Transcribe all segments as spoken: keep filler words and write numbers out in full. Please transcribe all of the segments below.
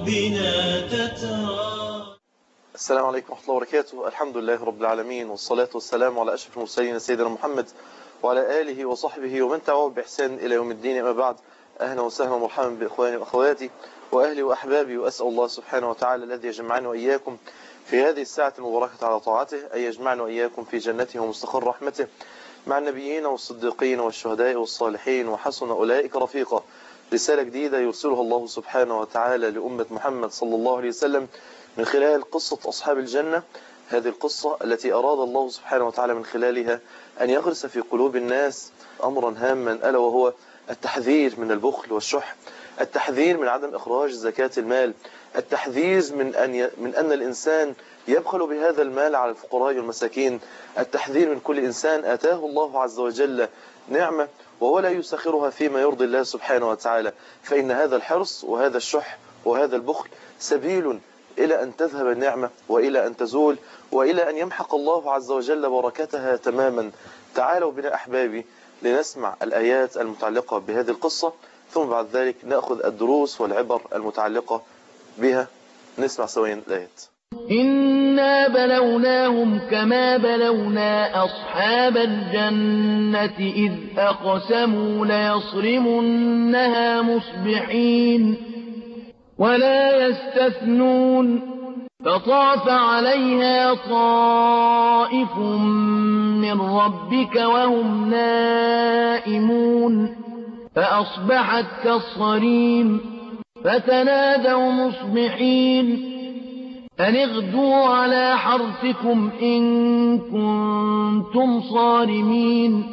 ربنا تترى. السلام عليكم ورحمة الله وبركاته. الحمد لله رب العالمين، والصلاة والسلام على أشرف المرسلين سيدنا محمد وعلى آله وصحبه ومن تبعه بإحسان إلى يوم الدين. أما بعد، أهلا وسهلا ومرحبا بإخواني وأخواتي وأهلي وأحبابي، وأسأل الله سبحانه وتعالى الذي يجمعني وإياكم في هذه الساعة المباركة على طاعته أن يجمعنا وإياكم في جنته ومستقر رحمته مع النبيين والصديقين والشهداء والصالحين وحسن أولئك رفيقا. رسالة جديدة يرسلها الله سبحانه وتعالى لأمة محمد صلى الله عليه وسلم من خلال قصة أصحاب الجنة. هذه القصة التي أراد الله سبحانه وتعالى من خلالها أن يغرس في قلوب الناس أمرا هاما، ألا وهو التحذير من البخل والشح، التحذير من عدم إخراج زكاة المال، التحذير من أن ي... من أن الإنسان يبخل بهذا المال على الفقراء والمساكين، التحذير من كل إنسان آتاه الله عز وجل نعمة وهو لا يسخرها فيما يرضي الله سبحانه وتعالى، فإن هذا الحرص وهذا الشح وهذا البخل سبيل إلى أن تذهب النعمة وإلى أن تزول وإلى أن يمحق الله عز وجل بركتها تماما. تعالوا بنا أحبابي لنسمع الآيات المتعلقة بهذه القصة، ثم بعد ذلك نأخذ الدروس والعبر المتعلقة بها. نسمع سويا الآيات. إنا بلوناهم كما بلونا أصحاب الجنة إذ أقسموا ليصرمنها مصبحين ولا يستثنون فطاف عليها طائف من ربك وهم نائمون فأصبحت كالصريم فتنادوا مصبحين أن اغدوا على حرثكم إن كنتم صارمين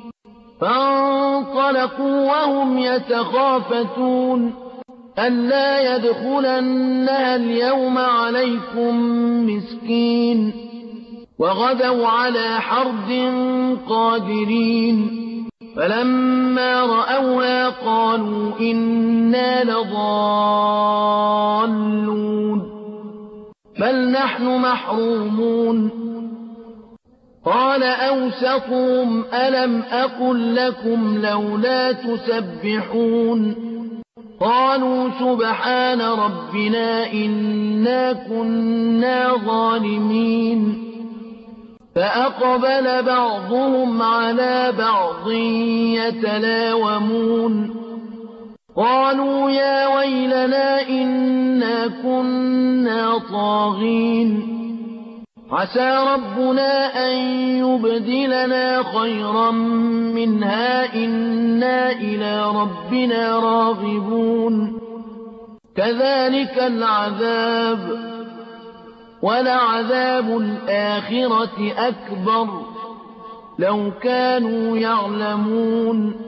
فانطلقوا وهم يتخافتون ألا يدخلنها اليوم عليكم مسكين وغدوا على حرد قادرين فلما رأوها قالوا إنا لضالون بل نحن محرومون قال أوسطهم ألم أقل لكم لولا تسبحون قالوا سبحان ربنا إنا كنا ظالمين فأقبل بعضهم على بعض يتلاومون قالوا يا ويلنا إنا كنا طاغين عسى ربنا أن يبدلنا خيرا منها إنا إلى ربنا راغبون كذلك العذاب ولعذاب الآخرة أكبر لو كانوا يعلمون.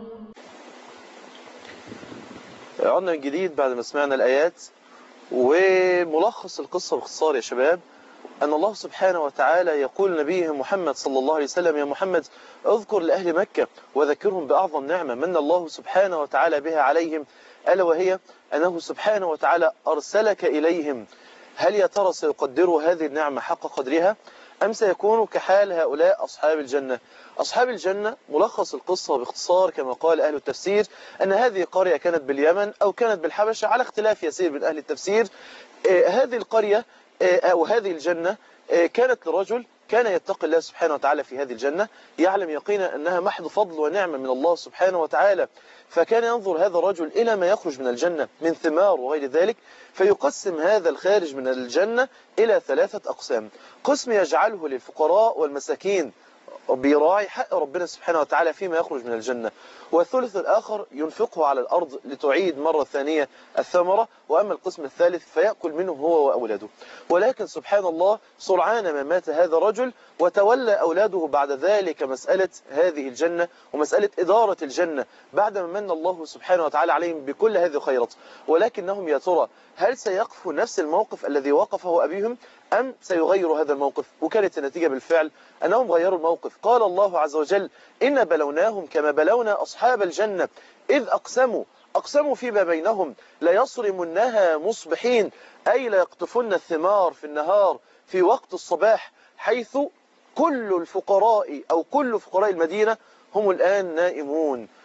عدنا من جديد بعد ما سمعنا الآيات، وملخص القصة باختصار يا شباب أن الله سبحانه وتعالى يقول لنبيه محمد صلى الله عليه وسلم: يا محمد اذكر لأهل مكة وذكرهم بأعظم نعمة من الله سبحانه وتعالى بها عليهم، ألا وهي أنه سبحانه وتعالى أرسلك إليهم. هل يا ترى سيقدروا هذه النعمة حق قدرها أم سيكونوا كحال هؤلاء أصحاب الجنة؟ أصحاب الجنة ملخص القصة باختصار كما قال أهل التفسير أن هذه قرية كانت باليمن أو كانت بالحبشة على اختلاف يسير من أهل التفسير. آه هذه القرية أو هذه الجنة كانت لرجل كان يتقي الله سبحانه وتعالى في هذه الجنة، يعلم يقينا أنها محض فضل ونعمة من الله سبحانه وتعالى، فكان ينظر هذا الرجل إلى ما يخرج من الجنة من ثمار وغير ذلك، فيقسم هذا الخارج من الجنة إلى ثلاثة أقسام. قسم يجعله للفقراء والمساكين بيراعي حق ربنا سبحانه وتعالى فيما يخرج من الجنة، والثلث الآخر ينفقه على الأرض لتعيد مرة ثانية الثمرة، وأما القسم الثالث فيأكل منه هو وأولاده. ولكن سبحان الله سرعان ما مات هذا الرجل وتولى أولاده بعد ذلك مسألة هذه الجنة ومسألة إدارة الجنة بعد ما من الله سبحانه وتعالى عليهم بكل هذه الخيرات. ولكنهم يا ترى هل سيقفوا نفس الموقف الذي وقفه أبيهم أم سيغيروا هذا الموقف؟ وكانت النتيجة بالفعل أنهم غيروا الموقف. قال الله عز وجل: إن بلوناهم كما بلونا أصحاب الجنة إذ أقسموا أقسموا فيما بينهم ليصرمنها مصبحين، أي ليقطفن الثمار في النهار في وقت الصباح، حيث كل الفقراء أو كل فقراء المدينة هم الآن نائمون.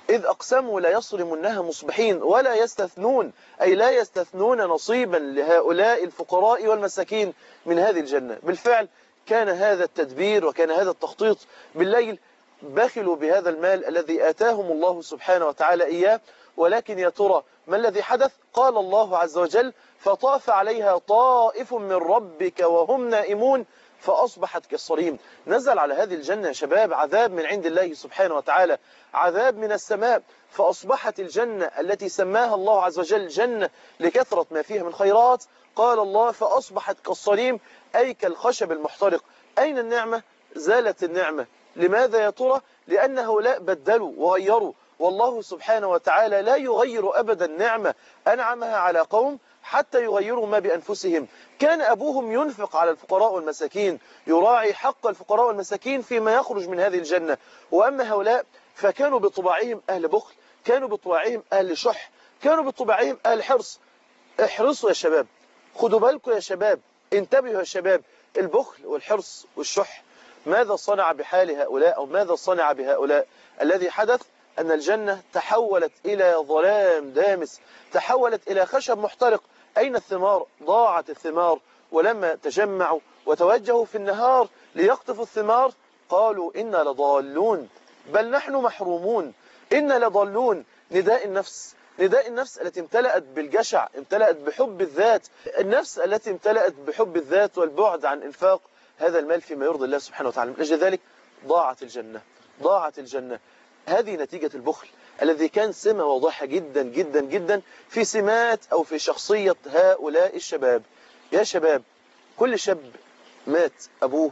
إذ أقسموا لا يصرمنها مصبحين ولا يستثنون، أي لا يستثنون نصيبا لهؤلاء الفقراء والمساكين من هذه الجنة. بالفعل كان هذا التدبير وكان هذا التخطيط بالليل، بخلوا بهذا المال الذي آتاهم الله سبحانه وتعالى إياه. ولكن يا ترى ما الذي حدث؟ قال الله عز وجل: فطاف عليها طائف من ربك وهم نائمون فأصبحت كالصريم. نزل على هذه الجنة يا شباب عذاب من عند الله سبحانه وتعالى، عذاب من السماء، فأصبحت الجنة التي سماها الله عز وجل جنة لكثرة ما فيها من خيرات، قال الله فأصبحت كالصريم، أي كالخشب المحترق. أين النعمة؟ زالت النعمة. لماذا يا ترى؟ لأن هؤلاء بدلوا وغيروا، والله سبحانه وتعالى لا يغير أبدا نعمة أنعمها على قوم حتى يغيروا ما بأنفسهم. كان أبوهم ينفق على الفقراء والمساكين، يراعي حق الفقراء والمساكين فيما يخرج من هذه الجنة. وأما هؤلاء فكانوا بطباعهم أهل بخل، كانوا بطباعهم أهل شح، كانوا بطباعهم أهل حرص. احرصوا يا شباب، خدوا بالكم يا شباب، انتبهوا يا شباب. البخل والحرص والشح ماذا صنع بحال هؤلاء، أو ماذا صنع بهؤلاء؟ الذي حدث أن الجنة تحولت إلى ظلام دامس، تحولت إلى خشب محترق. أين الثمار؟ ضاعت الثمار. ولما تجمعوا وتوجهوا في النهار ليقطفوا الثمار قالوا إنا لضالون بل نحن محرومون، إنا لضالون. نداء النفس، نداء النفس التي امتلأت بالجشع، امتلأت بحب الذات، النفس التي امتلأت بحب الذات والبعد عن إنفاق هذا المال فيما يرضي الله سبحانه وتعالى. من أجل ذلك ضاعت الجنة، ضاعت الجنة. هذه نتيجة البخل الذي كان سمة واضحة جدا جدا جدا في سمات أو في شخصية هؤلاء الشباب. يا شباب، كل شاب مات أبوه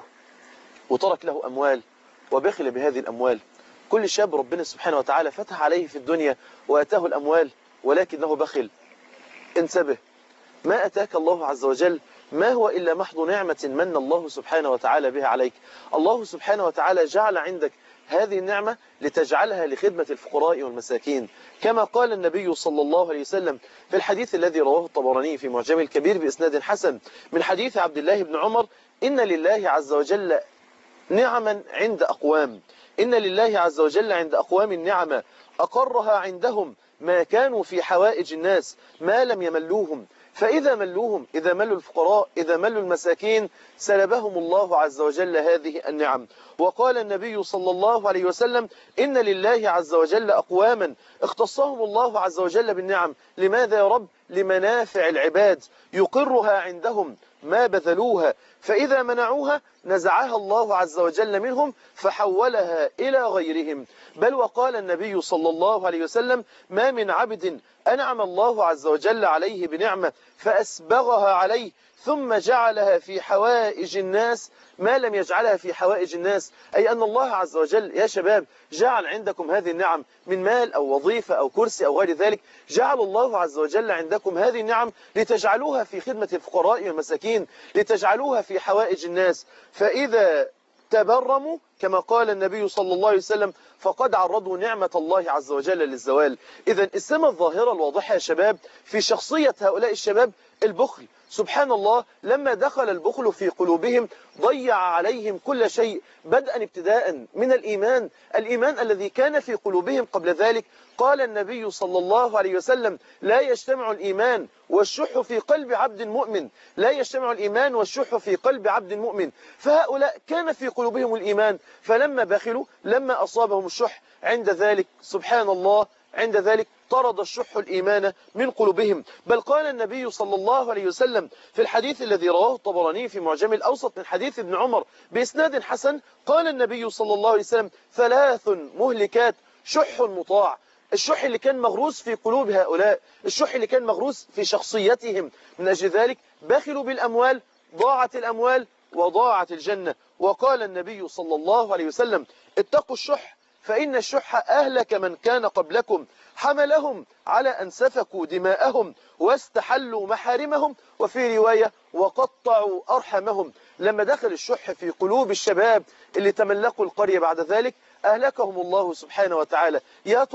وترك له أموال وبخل بهذه الأموال. كل شاب ربنا سبحانه وتعالى فتح عليه في الدنيا وأتاه الأموال ولكنه بخل. انتبه، ما أتاك الله عز وجل ما هو إلا محض نعمة من الله سبحانه وتعالى بها عليك. الله سبحانه وتعالى جعل عندك هذه النعمة لتجعلها لخدمة الفقراء والمساكين، كما قال النبي صلى الله عليه وسلم في الحديث الذي رواه الطبراني في معجم الكبير بإسناد حسن من حديث عبد الله بن عمر: إن لله عز وجل نعما عند أقوام، إن لله عز وجل عند أقوام النعمة أقرها عندهم ما كانوا في حوائج الناس ما لم يملوهم، فإذا ملوهم، إذا ملوا الفقراء، إذا ملوا المساكين، سلبهم الله عز وجل هذه النعم. وقال النبي صلى الله عليه وسلم: إن لله عز وجل أقواما اختصهم الله عز وجل بالنعم. لماذا يا رب؟ لمنافع العباد، يقرها عندهم ما بذلوها، فإذا منعوها نزعها الله عز وجل منهم فحولها إلى غيرهم. بل وقال النبي صلى الله عليه وسلم: ما من عبد أنعم الله عز وجل عليه بنعمة فأسبغها عليه ثم جعلها في حوائج الناس ما لم يجعلها في حوائج الناس. أي أن الله عز وجل يا شباب جعل عندكم هذه النعم من مال أو وظيفة أو كرسي أو غير ذلك، جعل الله عز وجل عندكم هذه النعم لتجعلوها في خدمة الفقراء والمساكين، لتجعلوها في حوائج الناس. فإذا تبرموا كما قال النبي صلى الله عليه وسلم فقد عرضوا نعمة الله عز وجل للزوال. إذا السمة الظاهرة الواضحة يا شباب في شخصية هؤلاء الشباب البخل. سبحان الله، لما دخل البخل في قلوبهم ضيع عليهم كل شيء، بدءا ابتداء من الإيمان، الإيمان الذي كان في قلوبهم قبل ذلك. قال النبي صلى الله عليه وسلم: لا يجتمع الإيمان والشح في قلب عبد مؤمن، لا يجتمع الإيمان والشح في قلب عبد مؤمن. فهؤلاء كان في قلوبهم الإيمان، فلما بخلوا، لما أصابهم الشح، عند ذلك سبحان الله، عند ذلك طرد الشح الإيمان من قلوبهم. بل قال النبي صلى الله عليه وسلم في الحديث الذي رواه الطبراني في معجم الأوسط من حديث ابن عمر بإسناد حسن، قال النبي صلى الله عليه وسلم: ثلاث مهلكات، شح مطاع. الشح اللي كان مغروس في قلوب هؤلاء، الشح اللي كان مغروس في شخصيتهم، من أجل ذلك بخلوا بالأموال، ضاعت الأموال وضاعت الجنة. وقال النبي صلى الله عليه وسلم: اتقوا الشح فإن الشح أهلك من كان قبلكم، حملهم على أن سفكوا دماءهم واستحلوا محارمهم، وفي رواية وقطعوا أرحمهم. لما دخل الشح في قلوب الشباب اللي تملكوا القرية بعد ذلك أهلكهم الله سبحانه وتعالى. يا ترى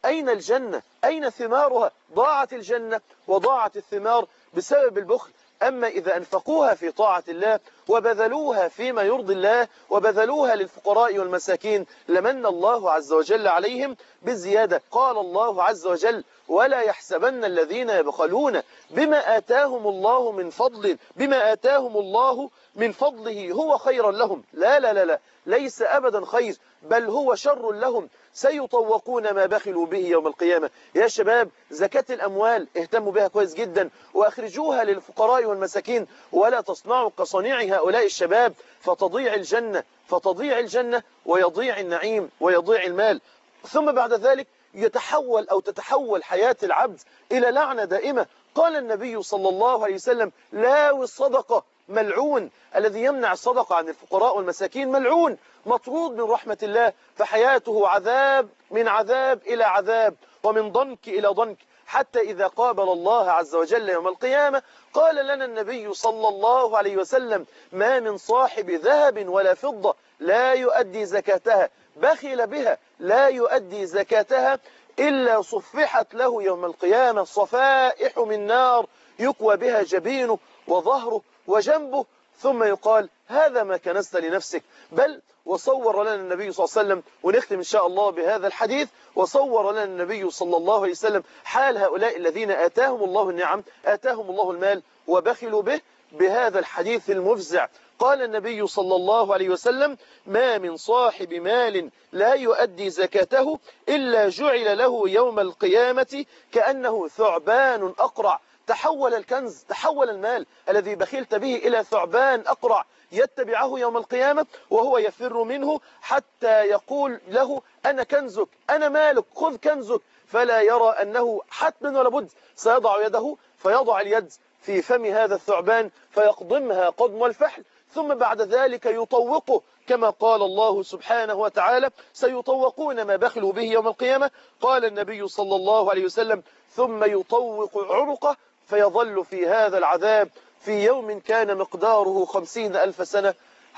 أين الجنة؟ أين ثمارها؟ ضاعت الجنة وضاعت الثمار بسبب البخل. أما إذا أنفقوها في طاعة الله وبذلوها فيما يرضي الله وبذلوها للفقراء والمساكين لمن الله عز وجل عليهم بزيادة. قال الله عز وجل: ولا يحسبن الذين يبخلون بما آتاهم الله من فضل بما آتاهم الله من فضله هو خيرا لهم. لا لا لا لا ليس أبدا خير، بل هو شر لهم، سيطوقون ما بخلوا به يوم القيامة. يا شباب، زكاة الأموال اهتموا بها كويس جدا وأخرجوها للفقراء والمساكين، ولا تصنعوا كصنيع هؤلاء الشباب فتضيع الجنة فتضيع الجنة ويضيع النعيم ويضيع المال. ثم بعد ذلك يتحول أو تتحول حياة العبد إلى لعنة دائمة. قال النبي صلى الله عليه وسلم: لاوي الصدقة ملعون، الذي يمنع الصدقة عن الفقراء والمساكين ملعون، مطرود من رحمة الله، فحياته عذاب من عذاب إلى عذاب ومن ضنك إلى ضنك، حتى إذا قابل الله عز وجل يوم القيامة قال لنا النبي صلى الله عليه وسلم: ما من صاحب ذهب ولا فضة لا يؤدي زكاتها، بخل بها لا يؤدي زكاتها، إلا صفحت له يوم القيامة صفائح من نار يكوى بها جبينه وظهره وجنبه، ثم يقال: هذا ما كنست لنفسك. بل وصور لنا النبي صلى الله عليه وسلم، ونختم إن شاء الله بهذا الحديث، وصور لنا النبي صلى الله عليه وسلم حال هؤلاء الذين آتاهم الله النعم، آتاهم الله المال وبخلوا به، بهذا الحديث المفزع. قال النبي صلى الله عليه وسلم: ما من صاحب مال لا يؤدي زكاته إلا جعل له يوم القيامة كأنه ثعبان أقرع. تحول الكنز، تحول المال الذي بخلت به إلى ثعبان أقرع يتبعه يوم القيامة وهو يفر منه، حتى يقول له: أنا كنزك، أنا مالك، خذ كنزك. فلا يرى أنه حتما ولا بد سيضع يده، فيضع اليد في فم هذا الثعبان فيقضمها قضم الفحل، ثم بعد ذلك يطوقه، كما قال الله سبحانه وتعالى: سيطوقون ما بخلوا به يوم القيامة. قال النبي صلى الله عليه وسلم: ثم يطوق عنقه فيظل في هذا العذاب في يوم كان مقداره خمسين ألف سنة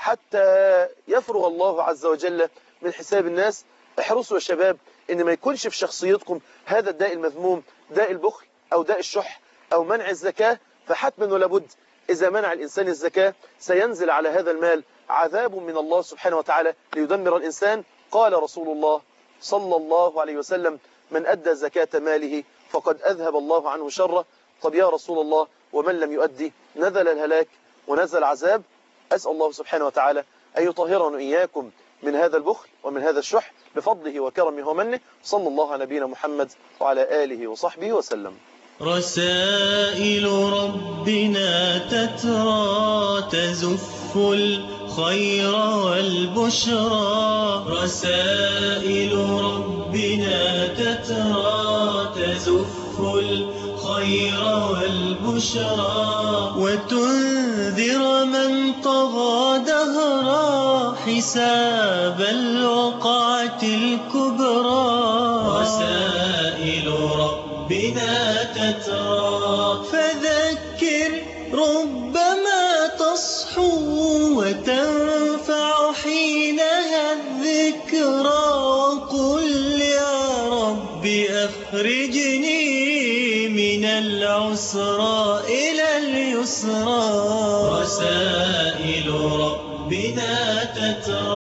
حتى يفرغ الله عز وجل من حساب الناس. احرصوا يا شباب إن ما يكونش في شخصيتكم هذا الداء المذموم، داء البخل أو داء الشح أو منع الزكاة. فحتما ولا بد إذا منع الإنسان الزكاة سينزل على هذا المال عذاب من الله سبحانه وتعالى ليدمر الإنسان. قال رسول الله صلى الله عليه وسلم: من أدى زكاة ماله فقد أذهب الله عنه شره. طب يا رسول الله، ومن لم يؤدي؟ نزل الهلاك ونزل عذاب. أسأل الله سبحانه وتعالى أن يطهرنا إياكم من هذا البخل ومن هذا الشح بفضله وكرمه ومنه. صلى الله على نبينا محمد وعلى آله وصحبه وسلم. رسائل ربنا تترى تزف الخير والبشرى، رسائل ربنا تترى تزف الخير والبشرى، وتنذر من طغى دهرا حساب الوقعة الكبرى. رسائل ربنا تترى فذكر ربما تصحو وتنفع حينها الذكرى، وقل يا رب أخرجني من العسرى إلى اليسرى. رسائل ربنا تترى